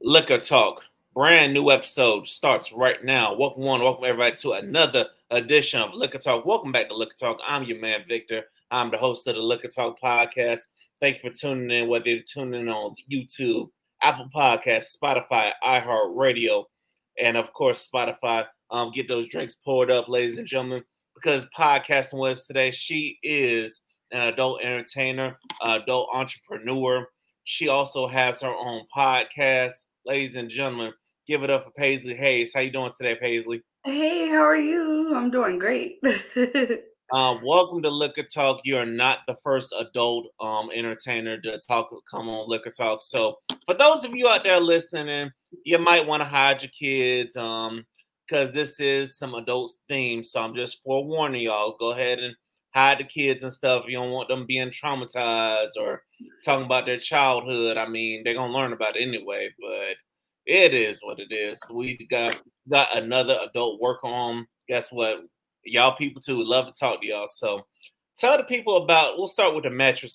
Liquor Talk. Brand new episode starts right now. Welcome everybody to another edition of Liquor Talk. Welcome back to Liquor Talk. I'm your man Victor. I'm the host of the Liquor Talk podcast. Thank you for tuning in, whether you're tuning in on YouTube, Apple Podcasts, Spotify, iHeartRadio, and of course Spotify. Get those drinks poured up, ladies and gentlemen, because podcasting with us today. She is an adult entertainer, adult entrepreneur. She also has her own podcast. Ladies and gentlemen, give it up for Paisley Hayes. How you doing today, Paisley? Hey, how are you? I'm doing great. Welcome to Liquor Talk. You are not the first adult entertainer to come on Liquor Talk. So for those of you out there listening, you might want to hide your kids because this is some adult themes. So I'm just forewarning y'all. Go ahead and hide the kids and stuff. You don't want them being traumatized or talking about their childhood. I mean, they're gonna learn about it anyway, but it is what it is. We got another adult work on. Guess what? Y'all people too love to talk to y'all. So tell the people about. We'll start with the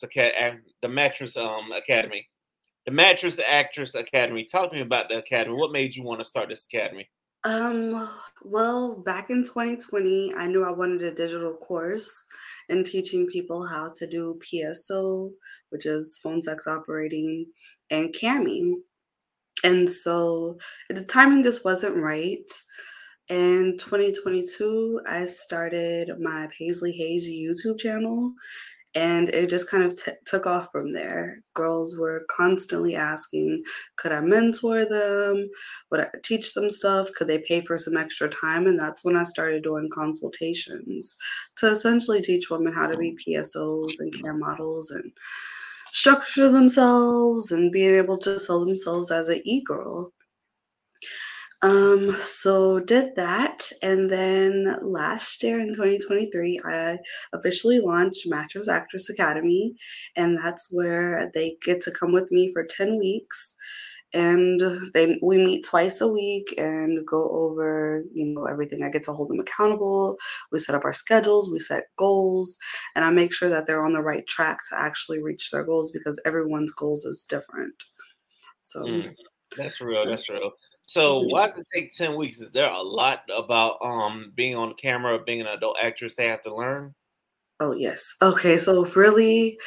Mattress Academy, the Mattress Actress Academy. Talk to me about the academy. What made you want to start this academy? Um, well, back in 2020, I knew I wanted a digital course in teaching people how to do PSO, which is phone sex operating, and camming. And so the timing just wasn't right. In 2022, I started my Paisley Hayes YouTube channel. And it just kind of took off from there. Girls were constantly asking, could I mentor them? Would I teach them stuff? Could they pay for some extra time? And that's when I started doing consultations to essentially teach women how to be PSOs and care models and structure themselves and being able to sell themselves as an e-girl. So did that, and then last year in 2023, I officially launched Mattress Actress Academy, and that's where they get to come with me for 10 weeks. And we meet twice a week and go over, everything. I get to hold them accountable. We set up our schedules, we set goals, and I make sure that they're on the right track to actually reach their goals because everyone's goals is different. So, Mm, that's real. That's real. So why does it take 10 weeks? Is there a lot about being on the camera, being an adult actress they have to learn? oh yes. Okay, so really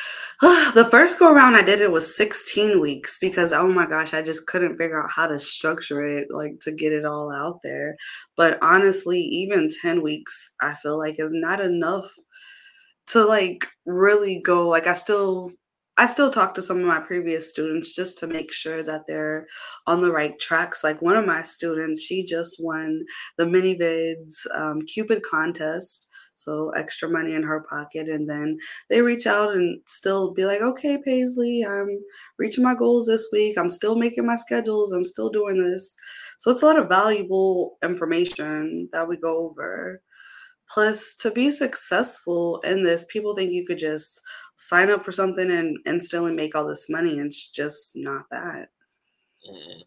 the first go around I did it was 16 weeks because oh my gosh, I just couldn't figure out how to structure it like to get it all out there. But honestly, even 10 weeks I feel like is not enough to like really go like I still talk to some of my previous students just to make sure that they're on the right tracks. Like one of my students, she just won the MiniVids Cupid contest, so extra money in her pocket. And then they reach out and still be like, okay, Paisley, I'm reaching my goals this week. I'm still making my schedules. I'm still doing this. So it's a lot of valuable information that we go over. Plus, to be successful in this, people think you could just sign up for something and instantly make all this money, and it's just not that. Mm.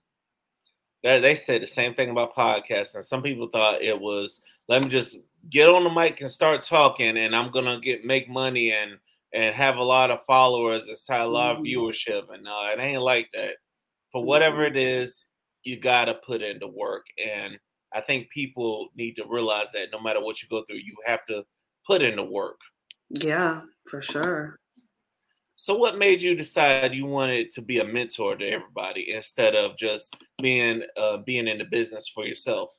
They said the same thing about podcasting. Some people thought it was let me just get on the mic and start talking, and I'm gonna get make money and have a lot of followers and have a lot of Mhm, viewership. And no, it ain't like that. For whatever mhm. it is, you gotta put into work. And I think people need to realize that no matter what you go through, you have to put into work. Yeah, for sure. So what made you decide you wanted to be a mentor to everybody instead of just being in the business for yourself?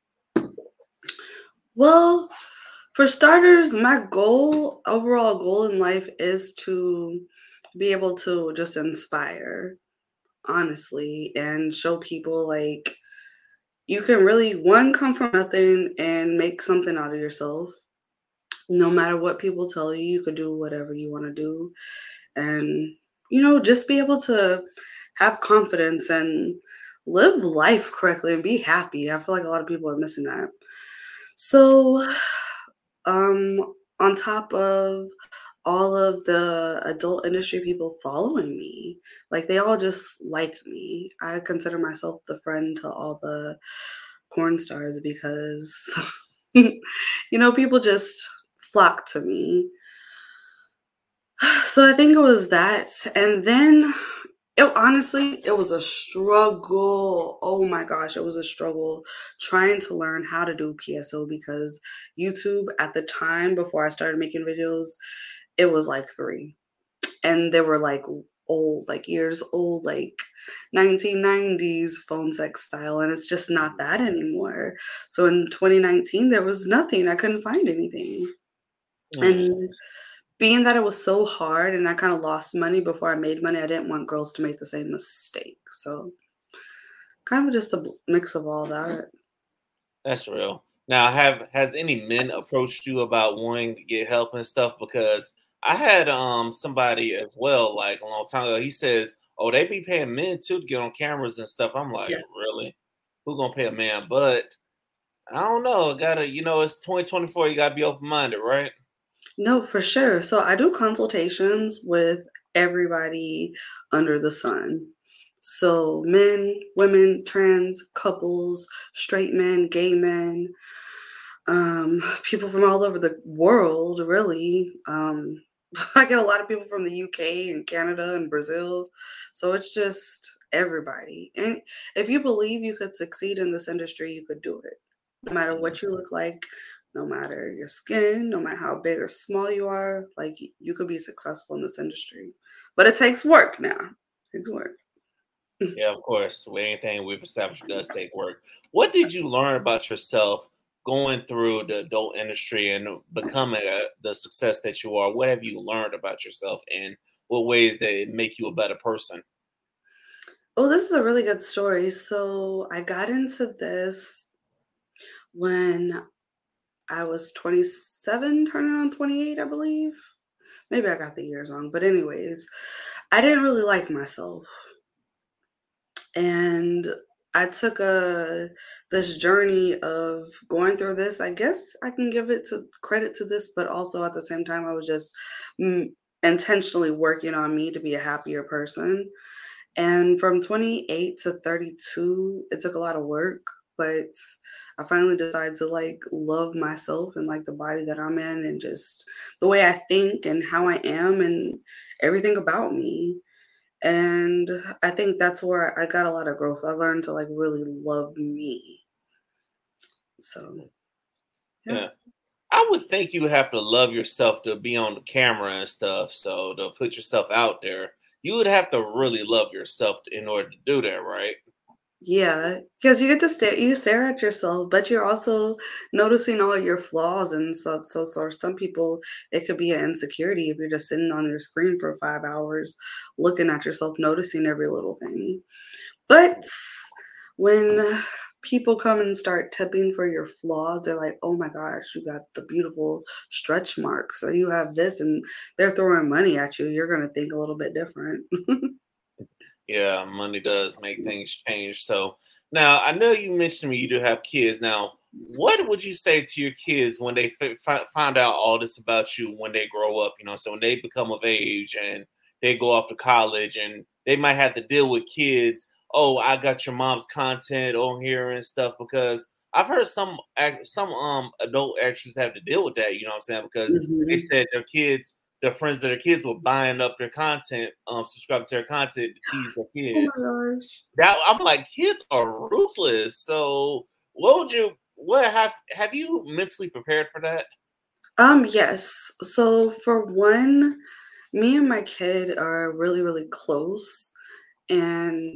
Well, for starters, my overall goal in life is to be able to just inspire, honestly, and show people like you can really, one, come from nothing and make something out of yourself. No matter what people tell you, you could do whatever you want to do. And, just be able to have confidence and live life correctly and be happy. I feel like a lot of people are missing that. So, um, on top of all of the adult industry people following me, like they all just like me. I consider myself the friend to all the porn stars because, people just flock to me. So I think it was that. And then It was a struggle. Oh my gosh, it was a struggle trying to learn how to do PSO because YouTube at the time before I started making videos, it was like 3. And they were like old, like years old, like 1990s phone sex style. And it's just not that anymore. So in 2019, there was nothing. I couldn't find anything. Mm. And being that it was so hard and I kind of lost money before I made money, I didn't want girls to make the same mistake. So kind of just a mix of all that. That's real. Now, have has any men approached you about wanting to get help and stuff? Because I had somebody as well, like a long time ago. He says, "Oh, they be paying men too to get on cameras and stuff." I'm like, Yes. really? Who gonna pay a man? But I don't know. Gotta, it's 2024. You gotta be open minded, right? No, for sure. So I do consultations with everybody under the sun. So men, women, trans, couples, straight men, gay men, people from all over the world, really. I get a lot of people from the UK and Canada and Brazil. So it's just everybody. And if you believe you could succeed in this industry, you could do it. No matter Mhm. what you look like, no matter your skin, no matter how big or small you are, like you could be successful in this industry. But it takes work now. It takes work. Yeah, of course. With anything we've established does take work. What did you learn about yourself going through the adult industry and becoming the success that you are? What have you learned about yourself, and what ways they make you a better person? Oh, this is a really good story. So I got into this when I was 27, turning on 28, I believe. Maybe I got the years wrong, but anyways, I didn't really like myself. And I took a this journey of going through this. I guess I can give it to credit to this, but also at the same time, I was just mm, intentionally working on me to be a happier person. And from 28 to 32, it took a lot of work, but I finally decided to like love myself and like the body that I'm in and just the way I think and how I am and everything about me. And I think that's where I got a lot of growth. I learned to like really love me. So, yeah. Yeah. I would think you would have to love yourself to be on the camera and stuff. So to put yourself out there, you would have to really love yourself in order to do that, right? Yeah, because you get to stare at yourself, but you're also noticing all your flaws and stuff. So, for some people, it could be an insecurity if you're just sitting on your screen for 5 hours, looking at yourself, noticing every little thing. But when people come and start tipping for your flaws, they're like, "Oh my gosh, you got the beautiful stretch marks, or you have this," and they're throwing money at you. You're gonna think a little bit different. Yeah, money does make things change. So now I know you mentioned to me you do have kids. Now, what would you say to your kids when they find out all this about you when they grow up? So when they become of age and they go off to college and they might have to deal with kids. Oh, I got your mom's content on here and stuff because I've heard some adult actors have to deal with that. You know what I'm saying? Because they Mhm. said their friends that their kids were buying up their content, subscribing to their content to tease their Oh my kids. gosh. That I'm like, kids are ruthless. So what have you mentally prepared for that? Yes. So for one, me and my kid are really, really close. And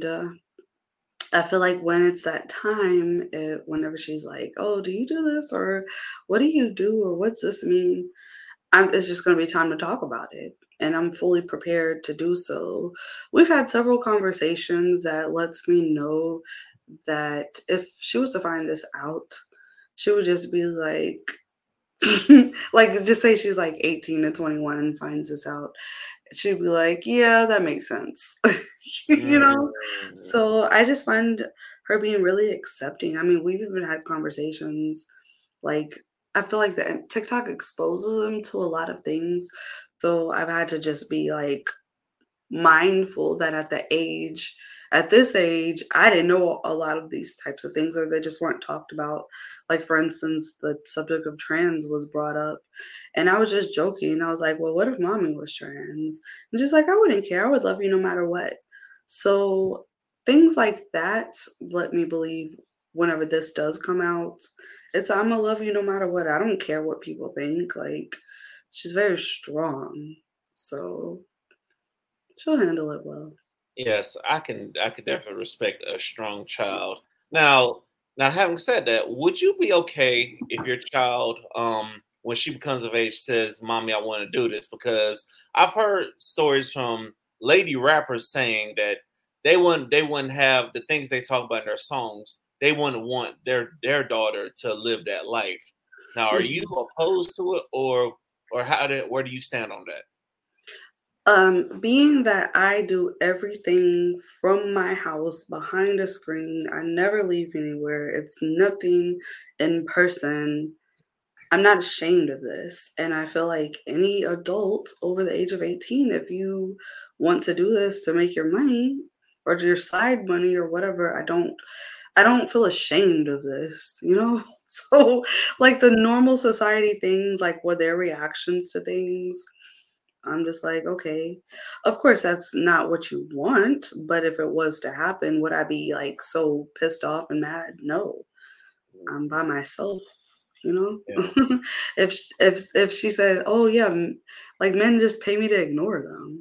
I feel like when it's that time, whenever she's like, "Oh, do you do this?" or "What do you do?" or "What's this mean?" It's just going to be time to talk about it. And I'm fully prepared to do so. We've had several conversations that lets me know that if she was to find this out, she would just be like, like, just say she's like 18 to 21 and finds this out. She'd be like, "Yeah, that makes sense." You know? Mm, So I just find her being really accepting. I mean, we've even had conversations like I feel like the TikTok exposes them to a lot of things. So I've had to just be like mindful that at this age, I didn't know a lot of these types of things or they just weren't talked about. Like for instance, the subject of trans was brought up and I was just joking. I was like, "Well, what if mommy was trans?" And just like, "I wouldn't care. I would love you no matter what." So things like that let me believe whenever this does come out, it's I'm gonna love you no matter what. I don't care what people think. Like she's very strong. So she'll handle it well. Yes, I can definitely respect a strong child. Now now having said that, would you be okay if your child when she becomes of age says, "Mommy, I want to do this"? Because I've heard stories from lady rappers saying that they wouldn't have the things they talk about in their songs. They wouldn't want their daughter to live that life. Now, are you Mhm. opposed to it, or where do you stand on that? Being that I do everything from my house behind a screen, I never leave anywhere. It's nothing in person. I'm not ashamed of this. And I feel like any adult over the age of 18, if you want to do this to make your money or your side money or whatever, I don't feel ashamed of this, you know? So like the normal society things, like what their reactions to things, I'm just like, okay. Of course that's not what you want, but if it was to happen, would I be like so pissed off and mad? No. I'm by myself, you Yeah, know? If she said, "Oh, yeah, like, men just pay me to ignore them,"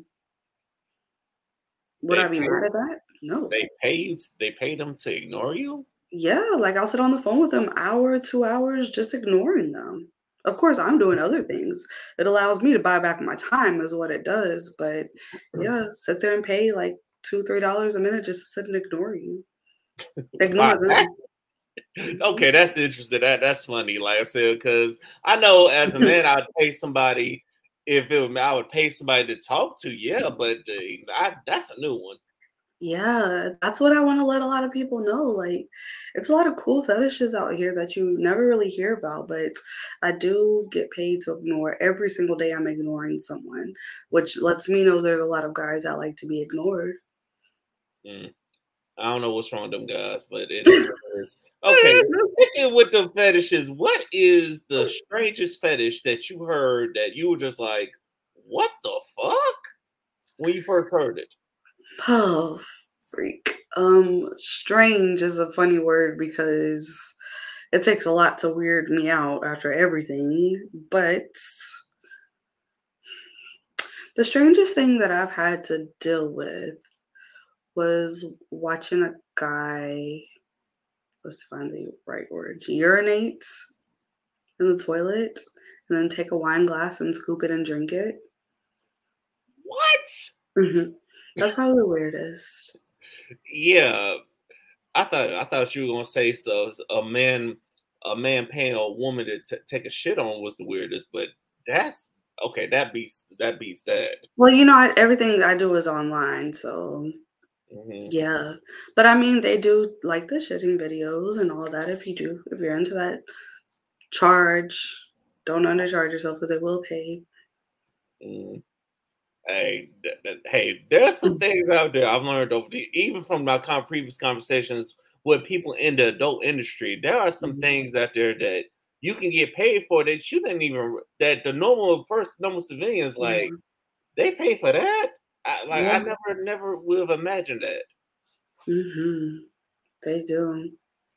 would they I be pay mad at that? No. they pay them to ignore you. Yeah, like, I'll sit on the phone with them hour, 2 hours just ignoring them. Of course, I'm doing other things. It allows me to buy back my time is what it does, but yeah, sit there and pay, like, $2, $3 a minute just to sit and ignore you. Wow, Ignore them. Mhm. okay, that's interesting. That's funny. Like I said, because I know as a man, I'd pay somebody if it were, I would pay somebody to talk to. Yeah, but that's a new one. Yeah, that's what I wanna let a lot of people know, like, it's a lot of cool fetishes out here that you never really hear about, but I do get paid to ignore every single day I'm ignoring someone, which lets me know there's a lot of guys that like to be ignored. Mm, I don't know what's wrong with them guys, but it is what it is. Okay, sticking with the fetishes, what is the strangest fetish that you heard that you were just like, "What the fuck?" when you first heard it? Oh, freak. Strange is a funny word because it takes a lot to weird me out after everything, but the strangest thing that I've had to deal with was watching a guy, let's find the right words, urinate in the toilet and then take a wine glass and scoop it and drink it. What? That's probably the weirdest. Yeah, I thought you were gonna say so. A man paying a woman to take a shit on was the weirdest, but that's okay. That beats that. Well, everything I do is online, so Hmm. yeah. But I mean, they do like the shitting videos and all that. If you're into that, charge. Don't undercharge yourself because they will pay. Hmm. Hey, hey, there's some things out there I've learned even from my previous conversations with people in the adult industry. There are some Mhm. things out there that you can get paid for that you didn't even that the normal person, normal civilians like Yeah. they pay for that. I Yeah. never would have imagined that. Mhm. They do.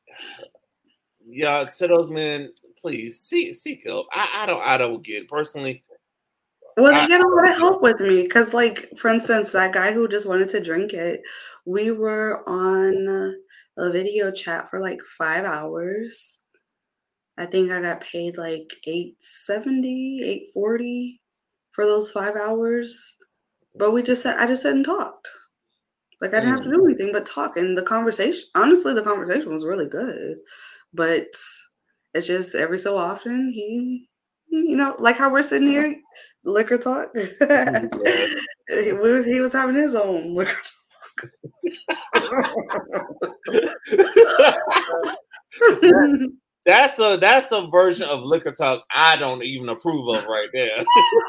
Yeah, to those men, please seek help. I don't get it. Personally. Well, I they get a lot don't of get it. help with me because, like, for instance, that guy who just wanted to drink it, we were on a video chat for like 5 hours. I think I got paid like 870, 840 for those 5 hours. But I just sat and talked. Like I didn't have to Mm. do anything but talk. And the conversation was really good. But it's just every so often like how we're sitting here, liquor talk. Yeah. He was having his own liquor That- talk. that's a version of liquor talk I don't even approve of right there.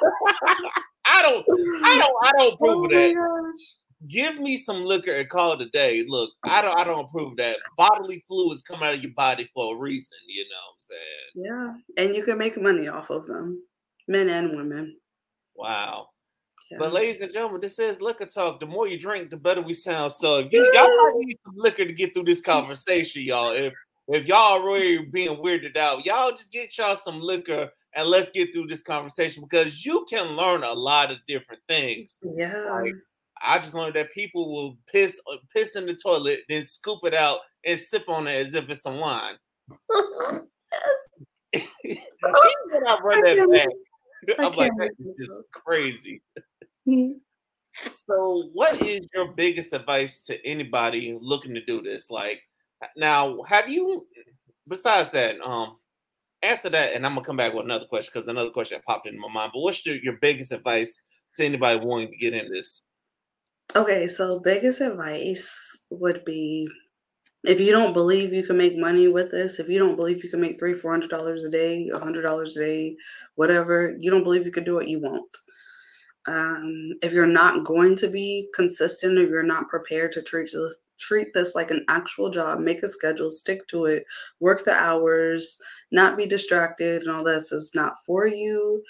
I don't approve of Oh my that. gosh. Give me some liquor and call it a day. Look, I don't approve of that. Bodily fluids come out of your body for a reason, you know what I'm saying? Yeah. And you can make money off of them. Men and women. Wow. But Yeah. ladies and gentlemen, this is Liquor Talk. The more you drink, the better we sound. So if y'all might need some liquor to get through this conversation, y'all. If y'all already being weirded out, y'all just get y'all some liquor and let's get through this conversation because you can learn a lot of different things. Yeah. Like I just learned that people will piss in the toilet, then scoop it out and sip on it as if it's some wine. Yes. Even when I run I that can't. back, I I'm like, can't that make is this just up. crazy. Mhm. So, what is your biggest advice to anybody looking to do this? Like, now, have you, besides that, answer that, and I'm gonna come back with another question because another question that popped into my mind. But what's your biggest advice to anybody wanting to get in this? Okay, so biggest advice would be if you don't believe you can make money with this, if you don't believe you can make $300-$400 a day, $100 a day, whatever, you don't believe you can do it, you won't. If you're not going to be consistent, or you're not prepared to treat this like an actual job, make a schedule, stick to it, work the hours, not be distracted, and all this is not for you.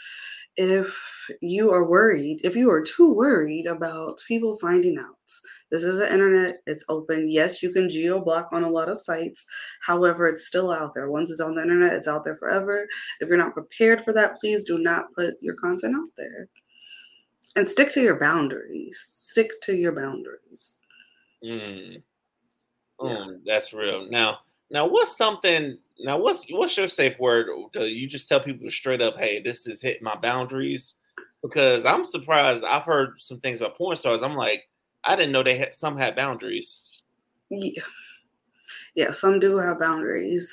If you are too worried about people finding out, this is the internet, it's open. Yes, you can geo block on a lot of sites. However, it's still out there. Once it's on the internet, it's out there forever. If you're not prepared for that, please do not put your content out there. And stick to your boundaries. Stick to your boundaries. Mm, Yeah. that's real. Now, what's something? Now, what's your safe word? Do you just tell people straight up, "Hey, this is hitting my boundaries"? Because I'm surprised. I've heard some things about porn stars. I'm like, I didn't know some had boundaries. Yeah, yeah, some do have boundaries.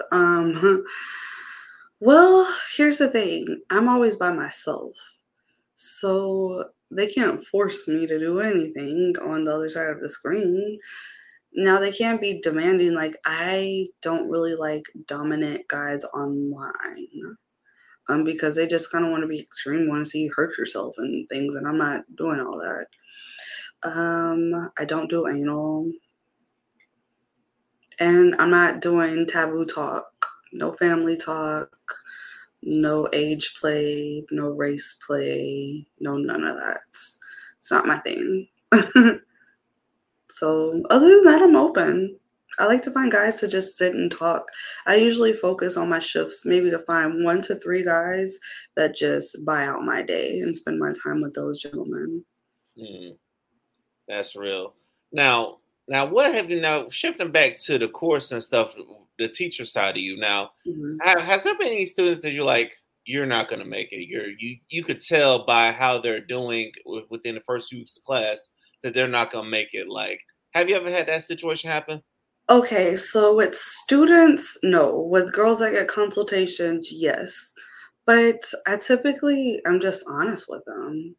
Well, here's the thing. I'm always by myself. So they can't force me to do anything on the other side of the screen. Now they can't be demanding, like I don't really like dominant guys online. Because they just kind of want to be extreme, want to see you hurt yourself and things, and I'm not doing all that. I don't do anal, and I'm not doing taboo talk, no family talk, no age play, no race play, no none of that. It's not my thing. So other than that, I'm open. I like to find guys to just sit and talk. I usually focus on my shifts, maybe to find 1 to 3 guys that just buy out my day and spend my time with those gentlemen. Mm, that's real. Now, what have you now shifting back to the course and stuff, the teacher side of you now? Mhm. Has there been any students that you're like, you're not going to make it? You could tell by how they're doing within the first few weeks of class that they're not going to make it. Like, have you ever had that situation happen? Okay, so with students, no. With girls that get consultations, yes. But I typically I'm just honest with them.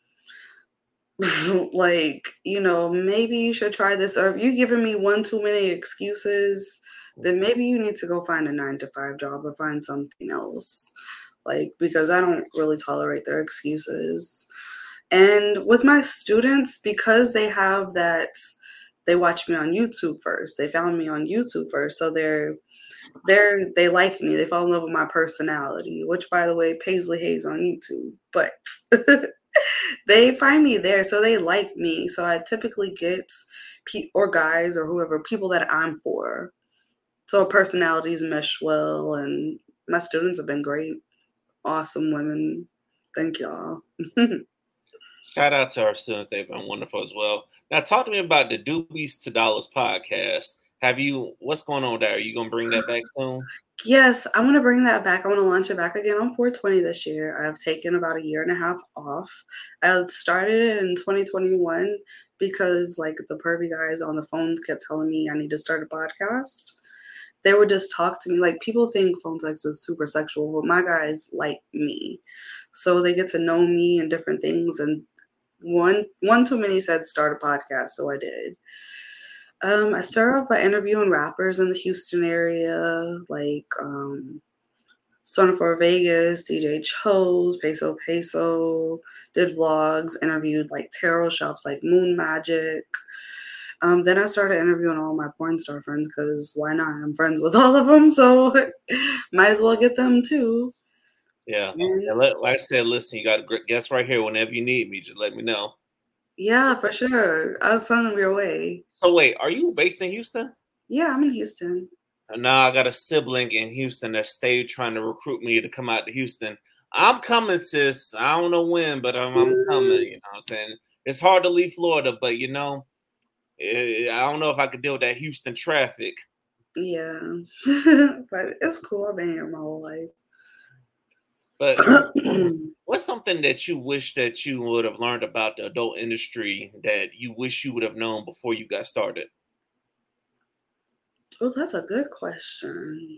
Like, maybe you should try this, or if you giving me one too many excuses, then maybe you need to go find a 9 to 5 job or find something else. Like, because I don't really tolerate their excuses. And with my students, because they watch me on YouTube first. They found me on YouTube first. So they like me. They fall in love with my personality, which by the way, Paisley Hayes on YouTube. But they find me there, so they like me. So I typically get or guys or whoever, people that I'm for. So personalities mesh well, and my students have been great, awesome women. Thank y'all. Shout out to our students; they've been wonderful as well. Now, talk to me about the Doobies to Dollars podcast. What's going on there? Are you gonna bring that back soon? Yes, I want to bring that back. I want to launch it back again on 420 this year. I've taken about a year and a half off. I started it in 2021 because like the pervy guys on the phones kept telling me I need to start a podcast. They would just talk to me. Like people think phone sex is super sexual, but my guys like me. So they get to know me and different things. And one too many said start a podcast, so I did. I started off by interviewing rappers in the Houston area, like Sona for Vegas, DJ Chose, Peso Peso, did vlogs, interviewed like tarot shops like Moon Magic. Then I started interviewing all my porn star friends because why not? I'm friends with all of them, so might as well get them too. Yeah. And Like I said, listen, you got a guest right here. Whenever you need me, just let me know. yeah, for sure. I'll send them your way. So wait, are you based in Houston? Yeah, I'm in Houston. Now I got a sibling in Houston that stayed trying to recruit me to come out to Houston. I'm coming, sis. I don't know when, but I'm coming. You know what I'm saying? It's hard to leave Florida, but I don't know if I could deal with that Houston traffic. Yeah. But it's cool. I've been here my whole life. But what's something that you wish that you would have learned about the adult industry that you wish you would have known before you got started? Oh, that's a good question.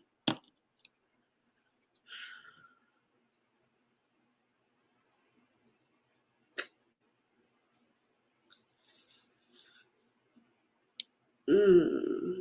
Mm,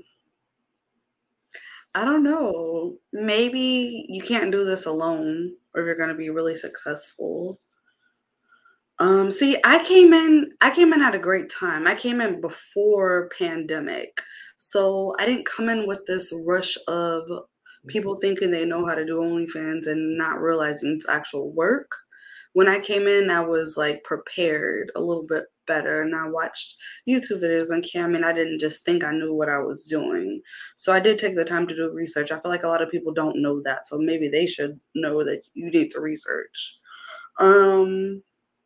I don't know. Maybe you can't do this alone or you're going to be really successful. See, I came in at a great time. I came in before pandemic. So I didn't come in with this rush of people thinking they know how to do OnlyFans and not realizing it's actual work. When I came in, I was like prepared a little bit better and I watched YouTube videos on Cam and I didn't just think I knew what I was doing. So I did take the time to do research. I feel like a lot of people don't know that. So maybe they should know that you need to research. Um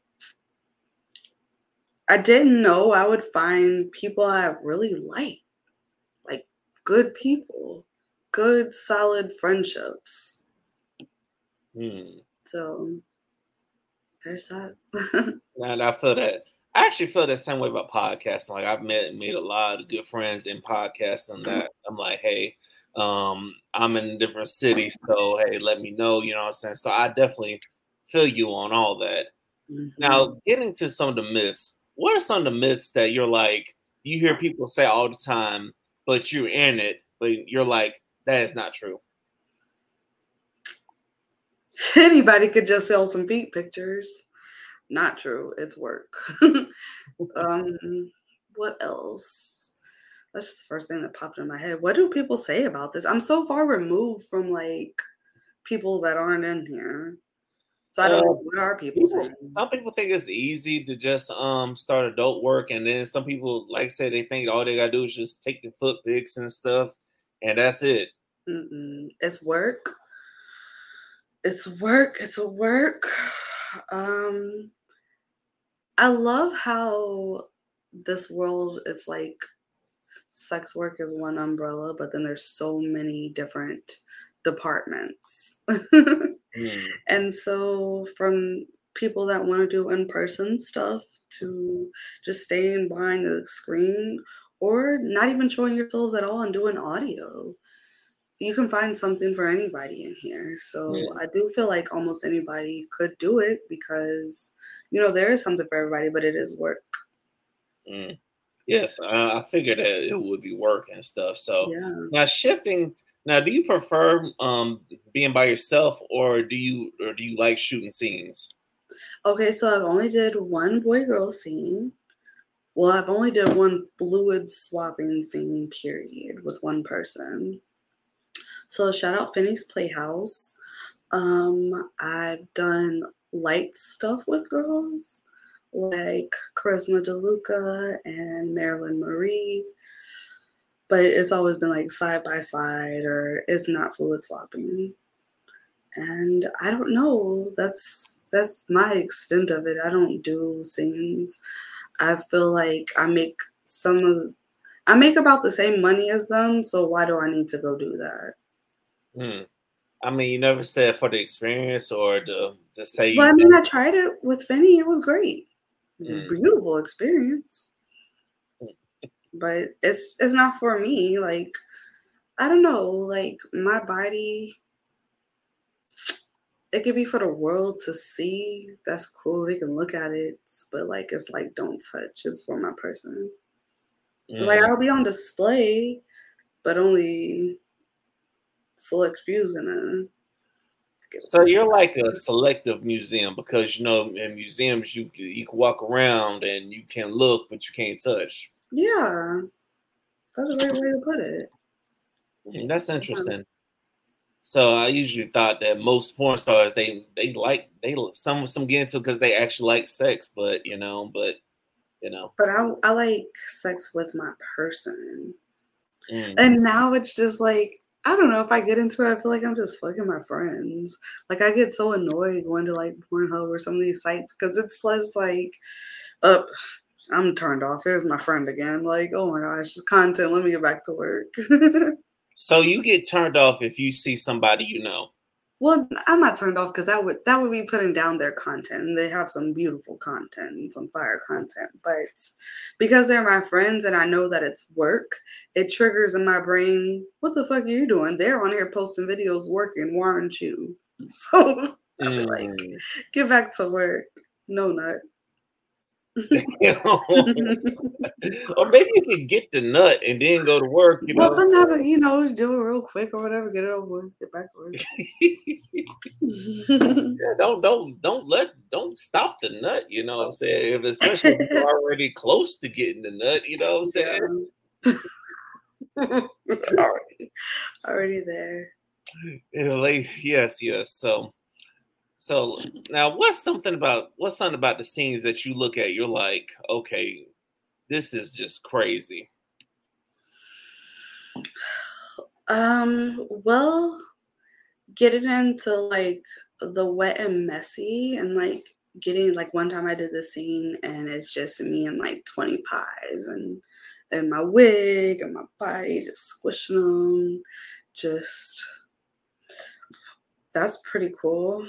I didn't know I would find people I really like good people, good, solid friendships. Hmm. So there's that. And I feel that. I actually feel the same way about podcasting. Like I've made a lot of good friends in podcasting that I'm like, hey, I'm in a different city, so hey, let me know. You know what I'm saying? So I definitely feel you on all that. Mhm. Now, getting to some of the myths. What are some of the myths that you're like you hear people say all the time, but you're in it, but you're like that is not true. Anybody could just sell some feet pictures. Not true. It's work. um, what else? That's just the first thing that popped in my head. What do people say about this? I'm so far removed from like people that aren't in here. So I don't Uh, know. What are people saying? some people think it's easy to just start adult work, and then some people, like I said, they think all they gotta do is just take the foot pics and stuff, and that's it. Mm-mm. It's work. It's work. It's a work. Um, I love how this world is like sex work is one umbrella, but then there's so many different departments. Mm, And so from people that want to do in-person stuff to just staying behind the screen or not even showing your souls at all and doing audio. You can find something for anybody in here. So mm, I do feel like almost anybody could do it because, there is something for everybody, but it is work. mm. Yes, I figured that it would be work and stuff. So Yeah. now shifting. Now, do you prefer being by yourself, or do you like shooting scenes? Okay, so I've only did one boy girl scene. Well, I've only did one fluid swapping scene, period, with one person. So shout out Finney's Playhouse. I've done light stuff with girls like Charisma DeLuca and Marilyn Marie, but it's always been like side by side or it's not fluid swapping. And I don't know. That's my extent of it. I don't do scenes. I feel like I make about the same money as them, so why do I need to go do that? Hmm. I mean, you never said for the experience or to say Well, you I mean, I done. tried it with Finney. It was great. Mm, Beautiful experience. mm, But it's not for me. Like, I don't know, like my body, it could be for the world to see. That's cool. They can look at it, but like it's like don't touch. It's for my person. Like mm. I'll be on display, but only select few's gonna get a So peek. you're like a selective museum because in museums you can walk around and you can look but you can't touch. Yeah, that's a great way to put it. That's Yeah. interesting. So I usually thought that most porn stars some get into because they actually like sex, but But I like sex with my person. mm. And now it's just like, I don't know, if I get into it, I feel like I'm just fucking my friends. Like I get so annoyed going to like Pornhub or some of these sites because it's less like, up. I'm turned off. There's my friend again. Like, oh my gosh, it's content. Let me get back to work. So you get turned off if you see somebody you know. Well, I'm not turned off because that would be putting down their content. And they have some beautiful content and some fire content. But because they're my friends and I know that it's work, it triggers in my brain, what the fuck are you doing? They're on here posting videos working, why aren't you? So I'd be like, Mm. get back to work. No nut. Or maybe you could get the nut and then go to work, Well, sometimes, do it real quick or whatever, get it over with, get back to work. Yeah, don't stop the nut, you know what I'm saying? Especially if you're already close to getting the nut, you know what I'm saying? Yeah. already there. Yeah, yes. So now what's something about the scenes that you look at, you're like, okay, this is just crazy. Well, getting into like the wet and messy and like getting like one time I did this scene and it's just me and like 20 pies and my wig and my body just squishing them. Just that's pretty cool.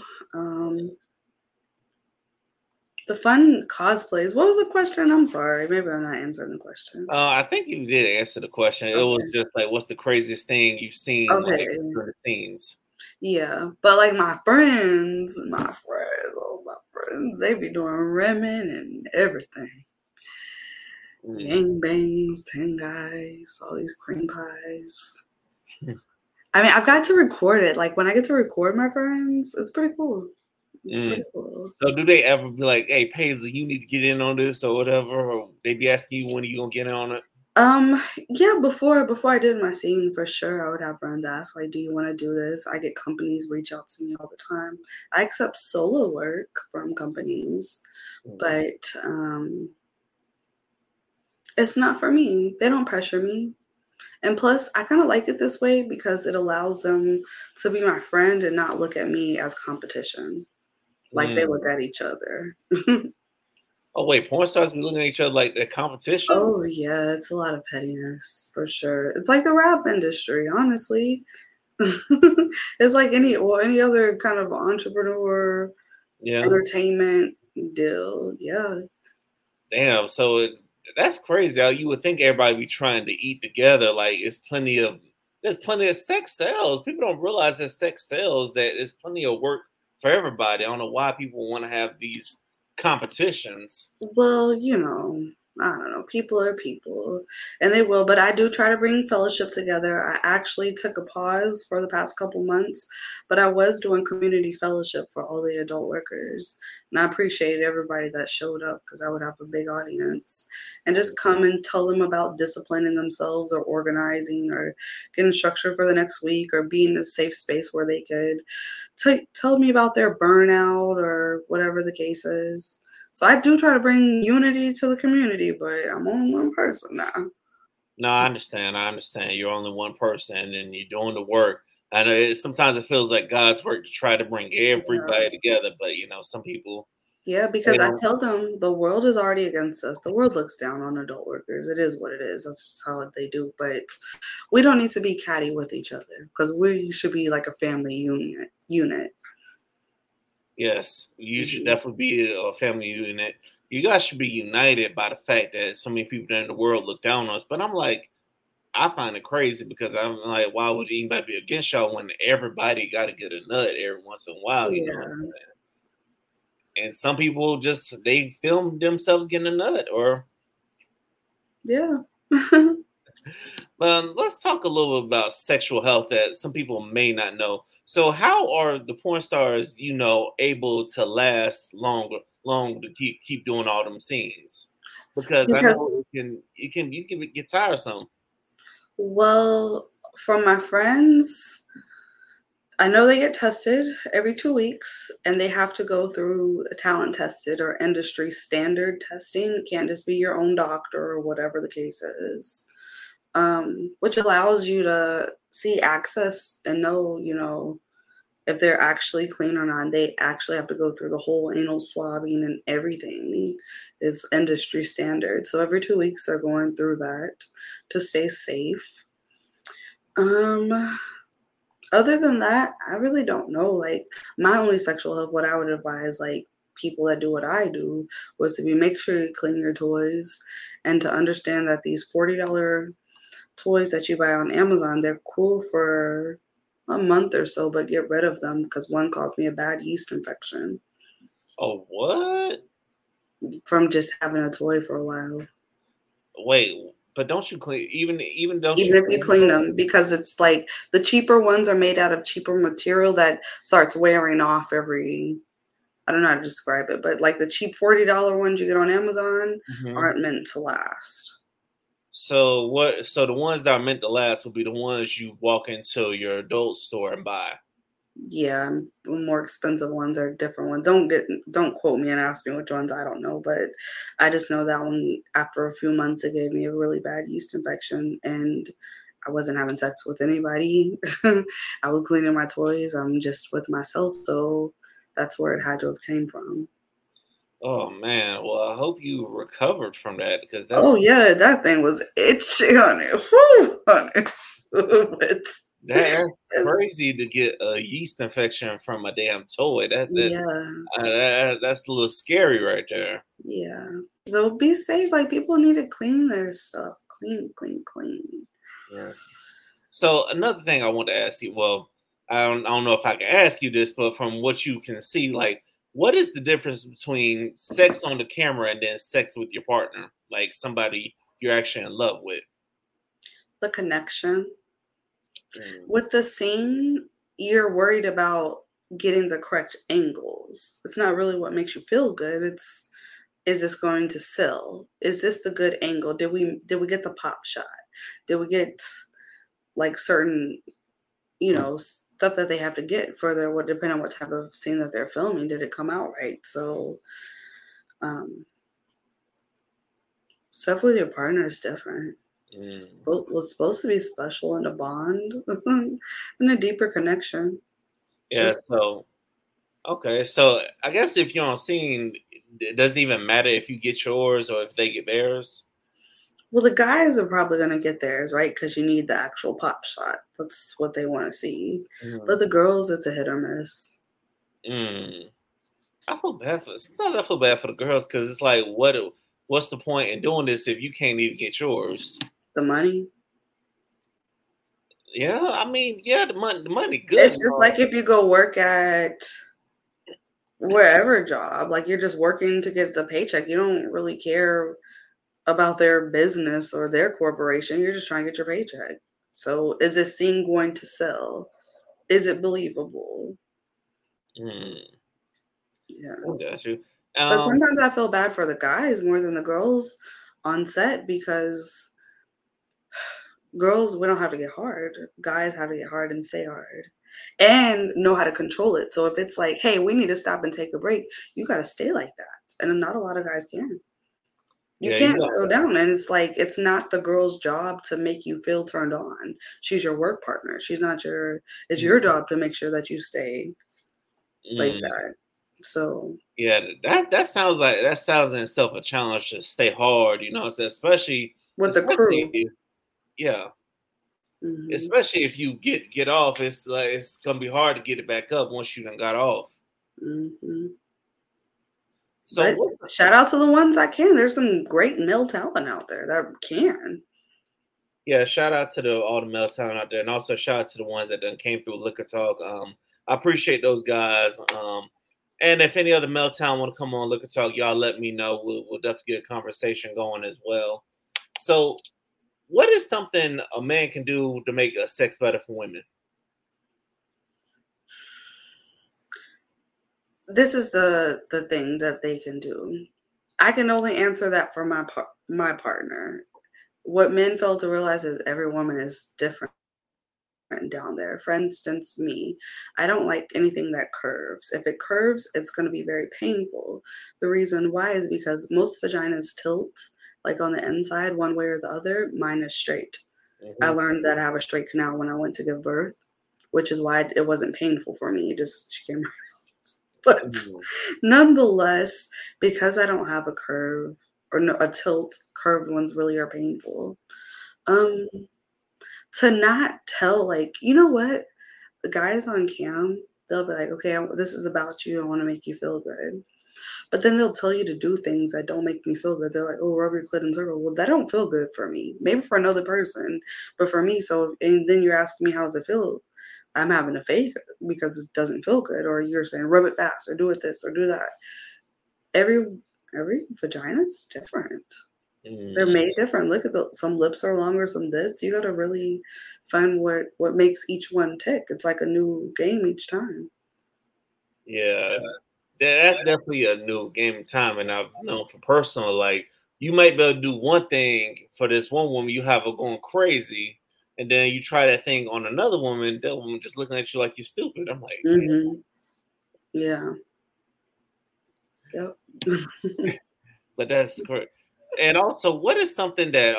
The fun cosplays. What was the question? I'm sorry. Maybe I'm not answering the question. I think you did answer the question. It was Okay. just like, what's the craziest thing you've seen like Okay. during the scenes? Yeah. But like my friends, they be doing ramen and everything. Mm. Yang bangs, 10 guys, all these cream pies. I mean, I've got to record it. Like when I get to record my friends, it's pretty cool. It's Mm. pretty cool. So do they ever be like, hey, Paisley, you need to get in on this or whatever? Or they be asking you when are you gonna get in on it? Yeah, before I did my scene, for sure, I would have friends ask, like, do you want to do this? I get companies reach out to me all the time. I accept solo work from companies, Mm. but it's not for me. They don't pressure me. And plus, I kind of like it this way because it allows them to be my friend and not look at me as competition, like they look Mm. at each other. Oh wait, porn stars be looking at each other like they're competition? Oh yeah, it's a lot of pettiness for sure. It's like the rap industry, honestly. It's like any other kind of entrepreneur Yeah. entertainment deal. Yeah. Damn. That's crazy. How you would think everybody be trying to eat together. Like there's plenty of sex sales. People don't realize that sex sells. That there's plenty of work for everybody. I don't know why people want to have these competitions. Well, I don't know. People are people, and they will. But I do try to bring fellowship together. I actually took a pause for the past couple months, but I was doing community fellowship for all the adult workers, and I appreciated everybody that showed up because I would have a big audience, and just come and tell them about disciplining themselves or organizing or getting structure for the next week or being in a safe space where they could tell me about their burnout or whatever the case is. So I do try to bring unity to the community, but I'm only one person now. No, I understand. I understand. You're only one person and you're doing the work. I know sometimes it feels like God's work to try to bring Yeah. everybody together, but some people Yeah, they because I don't. tell them the world is already against us. The world looks down on adult workers. It is what it is. That's just how they do. But we don't need to be catty with each other because we should be like a family unit. Yes, you should Mhm. definitely be a family unit. You guys should be united by the fact that so many people in the world look down on us. But I'm like, I find it crazy because I'm like, why would anybody be against y'all when everybody got to get a nut every once in a while, Yeah. And some people just they film themselves getting a nut. Or Yeah. let's talk a little bit about sexual health that some people may not know. So, how are the porn stars, able to last long to keep doing all them scenes? Because I Because, know you can get tiresome. well, from my friends, I know they get tested every 2 weeks, and they have to go through a talent tested or industry standard testing. It can't just be your own doctor or whatever the case is, which allows you to see access and know, if they're actually clean or not. They actually have to go through the whole anal swabbing and everything is industry standard. So every 2 weeks they're going through that to stay safe. Other than that, I really don't know. Like my only sexual health, what I would advise like people that do what I do was to be make sure you clean your toys and to understand that these $40 toys that you buy on Amazon, they're cool for a month or so, but get rid of them because one caused me a bad yeast infection Oh, what? from just having a toy for a while. Wait, but don't you clean even don't you Even if you clean clean them? them, because it's like the cheaper ones are made out of cheaper material that starts wearing off every, I don't know how to describe it, but like the cheap $40 ones you get on Amazon Mhm. aren't meant to last. So what? So the ones that are meant to last will be the ones you walk into your adult store and buy. Yeah, more expensive ones are different ones. Don't quote me and ask me which ones, I don't know, but I just know that one after a few months it gave me a really bad yeast infection and I wasn't having sex with anybody. I was cleaning my toys. I'm just with myself, so that's where it had to have came from. Oh man, well I hope you recovered from that because Oh yeah, that thing was itchy on it. Whew, on it. that's crazy to get a yeast infection from a damn toy. Yeah. That's a little scary right there. Yeah. So be safe. Like people need to clean their stuff. Clean, clean, clean. Yeah. So another thing I want to ask you, well, I don't know if I can ask you this, but from what you can see, like, what is the difference between sex on the camera and then sex with your partner, like somebody you're actually in love with? The connection. Mm, With the scene, you're worried about getting the correct angles. It's not really what makes you feel good. It's is this going to sell? Is this the good angle? Did we get the pop shot? Did we get like certain, stuff that they have to get for their what depending on what type of scene that they're filming, did it come out right? So um stuff with your partner is different. mm. Was supposed to be special and a bond and a deeper connection. Yeah. Just So okay. So I guess if you're on scene, it doesn't even matter if you get yours or if they get theirs. well, the guys are probably gonna get theirs, right? Because you need the actual pop shot. That's what they want to see. But Mm, the girls, it's a hit or miss. mm. I feel bad for sometimes I feel bad for the girls because it's like, what's the point in doing this if you can't even get yours? The money. Yeah, I mean, yeah, the money good. It's just like if you go work at wherever job, like you're just working to get the paycheck. You don't really care about their business or their corporation. You're just trying to get your paycheck. So is this scene going to sell? Is it believable? Mm, Yeah. I got you. But Um, sometimes I feel bad for the guys more than the girls on set because girls, we don't have to get hard. Guys have to get hard and stay hard and know how to control it. So if it's like, hey, we need to stop and take a break, you got to stay like that. And not a lot of guys can. You yeah, you can't got go down. And it's like, it's not the girl's job to make you feel turned on. She's your work partner. She's not it's your job to make sure that you stay like mm, that. So yeah, that sounds in itself a challenge to stay hard. You know, so with the especially crew. yeah, Hmm. especially if you get off, it's like it's gonna be hard to get it back up once you done got off. Hmm. So But what? shout out to the ones that can. There's some great male talent out there that can. Yeah, shout out to all the Meltdown out there, and also shout out to the ones that done came through Liquor Talk. I appreciate those guys. And if any other Meltdown want to come on Liquor Talk, y'all let me know. We'll definitely get a conversation going as well. So, what is something a man can do to make sex better for women? This is the thing that they can do. I can only answer that for my partner. What men fail to realize is every woman is different. down there. For instance, me, I don't like anything that curves. If it curves, it's going to be very painful. The reason why is because most vaginas tilt, like on the inside, one way or the other. Mine is straight. I Mm-hmm. learned that I have a straight canal when I went to give birth, which is why it wasn't painful for me. It just she came. But Mm-hmm. nonetheless, because I don't have a curve or no, a tilt, curved ones really are painful. Um, to not tell, like, you know what? The guys on cam, they'll be like, okay, this is about you. I want to make you feel good. But then they'll tell you to do things that don't make me feel good. They're like, oh, rub your clit in circle. Well, that don't feel good for me. Maybe for another person, but for me. So, and then you're asking me, how does it feel? I'm having a fake because it doesn't feel good. Or you're saying, rub it fast or do it this or do that. Every vagina is different. They're Mm-hmm. made different. Look at some lips are longer, some this. You gotta really find what makes each one tick. It's like a new game each time. Yeah, that's definitely a new game of time, and I've known for personal, like you might be able to do one thing for this one woman, you have her going crazy, and then you try that thing on another woman, that woman just looking at you like you're stupid. I'm like, Hmm. Yeah. Yep. but that's correct. And also, what is something that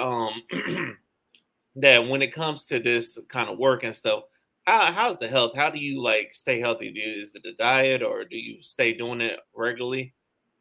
that when it comes to this kind of work and stuff, how's the health? How do you like stay healthy? Is it the diet, or do you stay doing it regularly?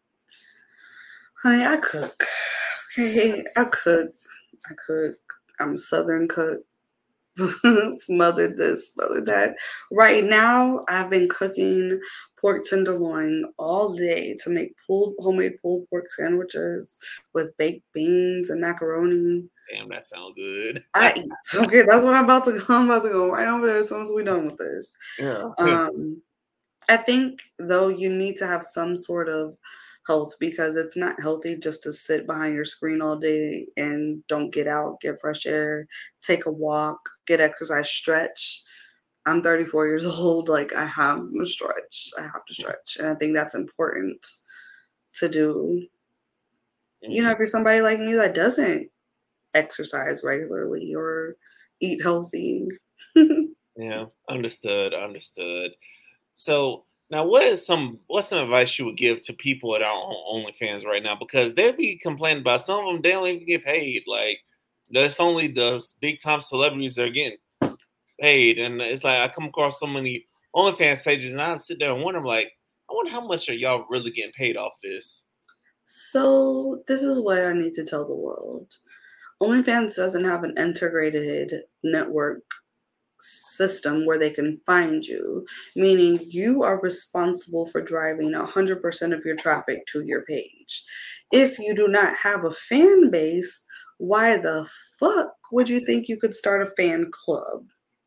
Honey, I cook. Okay, I cook. I cook. I'm Southern cook. Smothered this, smothered that. Right now, I've been cooking pork tenderloin all day to make homemade pulled pork sandwiches with baked beans and macaroni. Damn, that sounds good. I eat. Okay, that's what I'm about to go. I'm about to go right over there as soon as we're done with this. Yeah. Um, I think though you need to have some sort of health because it's not healthy just to sit behind your screen all day and don't get out, get fresh air, take a walk, get exercise, stretch. I'm 34 years old. Like I have to stretch. I have to stretch. And I think that's important to do. You know, Mm, if you're somebody like me that doesn't exercise regularly or eat healthy. yeah, understood, understood. So now, what's some advice you would give to people that are on OnlyFans right now? Because they'll be complaining about some of them. They don't even get paid. Like that's only the big time celebrities that are getting paid, and it's like I come across so many OnlyFans pages, and I sit there and wonder, like, I wonder how much are y'all really getting paid off this? So this is what I need to tell the world. OnlyFans doesn't have an integrated network system where they can find you, meaning you are responsible for driving 100% of your traffic to your page. If you do not have a fan base, why the fuck would you think you could start a fan club?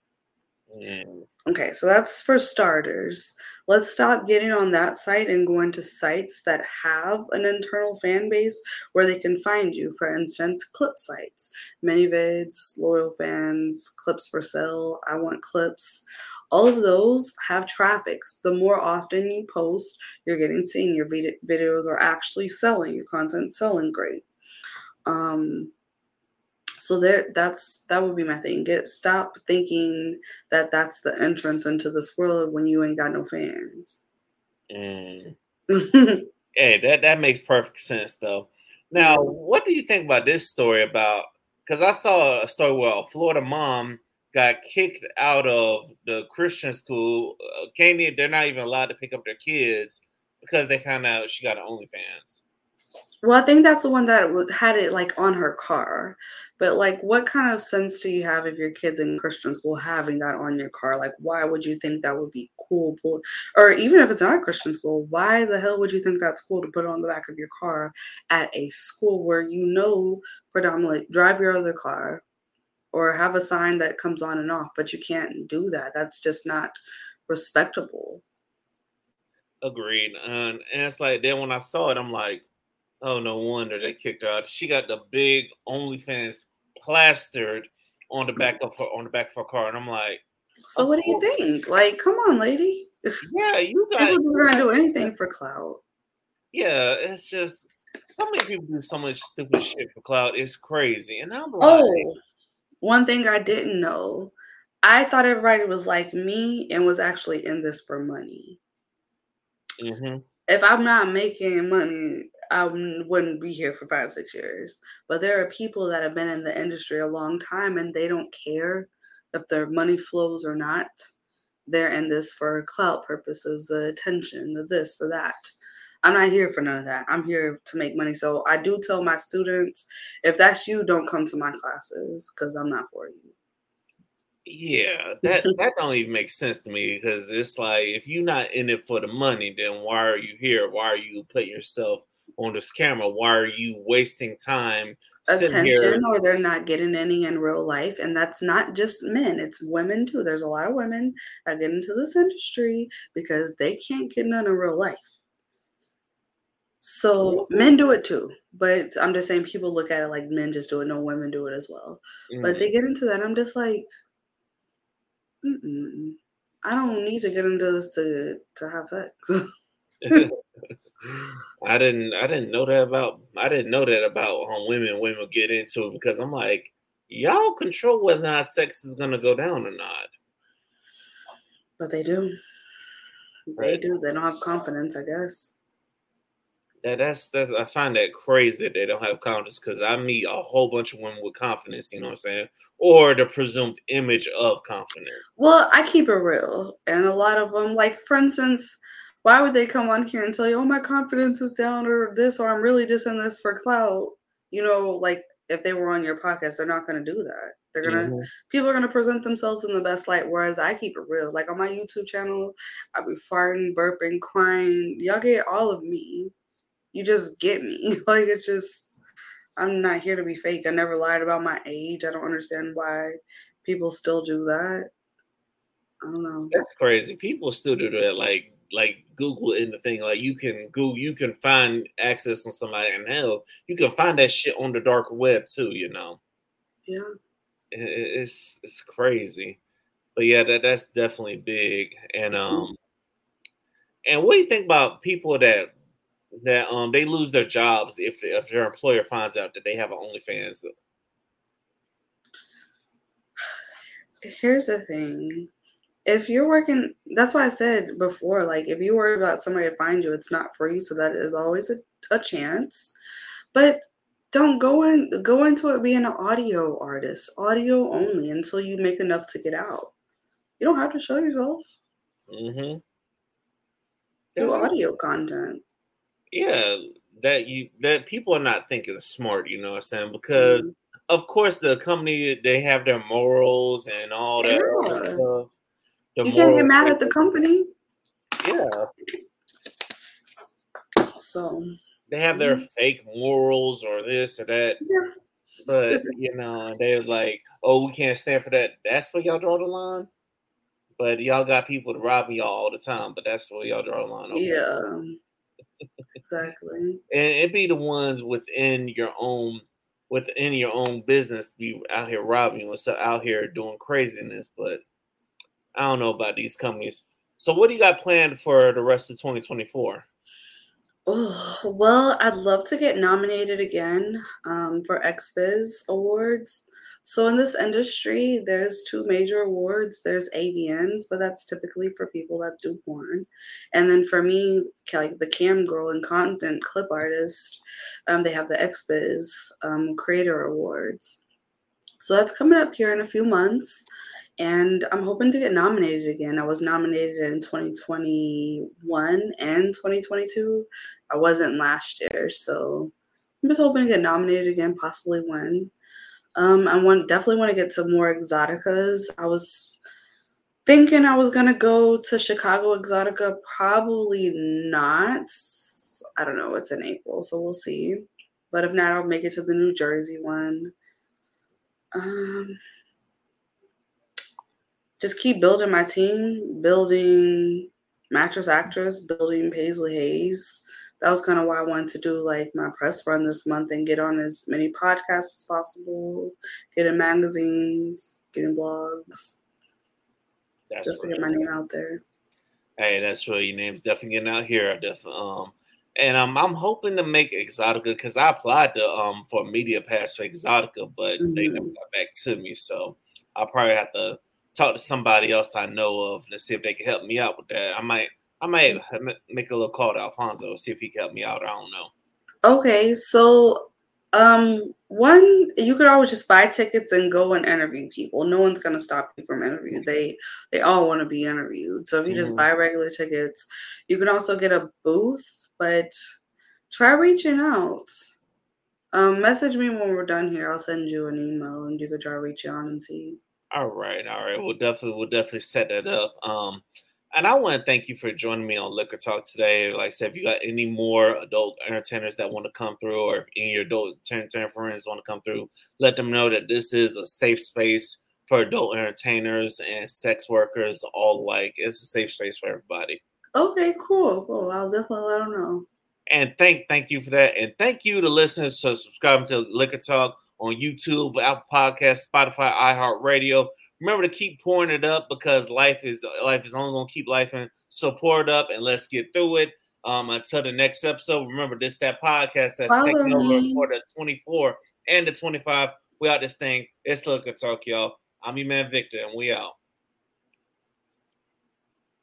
Mm, Okay, so that's for starters. Let's stop getting on that site and going to sites that have an internal fan base where they can find you. For instance, clip sites, ManyVids, Loyal Fans, Clips for Sale, I Want Clips. All of those have traffics. The more often you post, you're getting seen. Your videos are actually selling. Your content's selling great. Um, so that would be my thing. Stop thinking that that's the entrance into this world when you ain't got no fans. mm. Hey, that makes perfect sense though. Now, Yeah. what do you think about this story about? Because I saw a story where a Florida mom got kicked out of the Christian school. They're not even allowed to pick up their kids because they found out she got an OnlyFans. Well, I think that's the one that had it like on her car. But like, what kind of sense do you have if your kid's in Christian school having that on your car? Like, why would you think that would be cool? Or even if it's not a Christian school, why the hell would you think that's cool to put it on the back of your car at a school where you know predominantly drive your other car or have a sign that comes on and off, but you can't do that. That's just not respectable. Agreed. And it's like then when I saw it, I'm like, oh, no wonder they kicked her out. She got the big OnlyFans plastered on the back of her car, and I'm like, So of what do you course, think? Like, come on, lady. yeah, People do you not got do anything for clout. yeah. It's just so many people do so much stupid shit for clout. It's crazy, and I'm like, Oh, one thing I didn't know. I thought everybody was like me and was actually in this for money. Mm-hmm. If I'm not making money, wouldn't be here for 5, 6 years. But there are people that have been in the industry a long time and they don't care if their money flows or not. They're in this for clout purposes, the attention, the this, the that. I'm not here for none of that. I'm here to make money. So I do tell my students, if that's you, don't come to my classes because I'm not for you. Yeah, that don't even make sense to me because it's like if you're not in it for the money, then why are you here? Why are you putting yourself on this camera? Why are you wasting time sitting here? Attention, or they're not getting any in real life. And that's not just men, it's women too. There's a lot of women that get into this industry because they can't get none in real life. So men do it too, but I'm just saying people look at it like men just do it. No, women do it as well. But they get into that. I'm just like, I don't need to get into this to have sex. I didn't know that about women. Women get into it because I'm like, y'all control whether or not sex is gonna go down or not. But they do. They do. They don't have confidence, I guess. That's I find that crazy that they don't have confidence because I meet a whole bunch of women with confidence, you know what I'm saying? Or the presumed image of confidence. Well, I keep it real. And a lot of them, like for instance, why would they come on here and tell you, oh, my confidence is down or this, or I'm really just in this for clout? You know, like if they were on your podcast, they're not going to do that. They're going to, people are going to present themselves in the best light. Whereas I keep it real. Like on my YouTube channel, I'll be farting, burping, crying. Y'all get all of me. You just get me. Like it's just, I'm not here to be fake. I never lied about my age. I don't understand why people still do that. I don't know. That's crazy. People still do that, like Google in the thing. Like you can find access on somebody, and hell, you can find that shit on the dark web too. You know. Yeah. It's crazy, but yeah, that's definitely big. And and what do you think about people that they lose their jobs if their employer finds out that they have an OnlyFans? Here's the thing. If you're working, that's why I said before, like if you worry about somebody to find you, it's not for you. So that is always a chance. But don't go into it being an audio artist, audio only until you make enough to get out. You don't have to show yourself. Mm-hmm. Do audio content. Yeah, that people are not thinking smart, you know what I'm saying? Because of course the company, they have their morals and all that other stuff. You can't get mad at the company. Yeah. So they have their fake morals or this or that. Yeah. But you know, they're like, oh, we can't stand for that. That's where y'all draw the line. But y'all got people to rob y'all all the time, but that's where y'all draw the line. Okay. Yeah. Exactly. And it be the ones within your own business be out here robbing you and stuff, out here doing craziness. But I don't know about these companies. So what do you got planned for the rest of 2024? Oh, well, I'd love to get nominated again for XBiz Awards. So in this industry, there's two major awards. There's AVNs, but that's typically for people that do porn. And then for me, like the cam girl and content clip artist, they have the XBiz Creator Awards. So that's coming up here in a few months. And I'm hoping to get nominated again. I was nominated in 2021 and 2022. I wasn't last year, so I'm just hoping to get nominated again, possibly win. Definitely want to get to more Exoticas. I was thinking I was gonna go to Chicago Exotica. Probably not. I don't know. It's in April, so we'll see. But if not, I'll make it to the New Jersey one. Just keep building my team, building Mattress Actress, building Paisley Hayes. That was kind of why I wanted to do like my press run this month and get on as many podcasts as possible, get in magazines, get in blogs, just to get my name out there. Hey, that's right. Your name's definitely getting out here. And I'm hoping to make Exotica because I applied to for a media pass for Exotica, but they never got back to me. So I'll probably have to talk to somebody else I know of and see if they can help me out with that. I might make a little call to Alfonso, see if he can help me out. I don't know. Okay, so one, you could always just buy tickets and go and interview people. No one's gonna stop you from interview. They all want to be interviewed. So if you just buy regular tickets, you can also get a booth, but try reaching out. Message me when we're done here. I'll send you an email and you can try reaching out and see. All right. We'll definitely set that up. And I want to thank you for joining me on Liquor Talk today. Like I said, if you got any more adult entertainers that want to come through, or if any of your adult entertainer friends want to come through, let them know that this is a safe space for adult entertainers and sex workers all alike. It's a safe space for everybody. Okay, cool. I'll definitely let them know. And thank you for that. And thank you to listeners for subscribing to Liquor Talk on YouTube, Apple Podcasts, Spotify, iHeartRadio. Remember to keep pouring it up because life is only going to keep life and so pour it up and let's get through it. Until the next episode, remember this that podcast that's Follow taking over me. for the 24 and the 25. We out this thing. It's Liquor Talk, y'all. I'm your man Victor, and we out.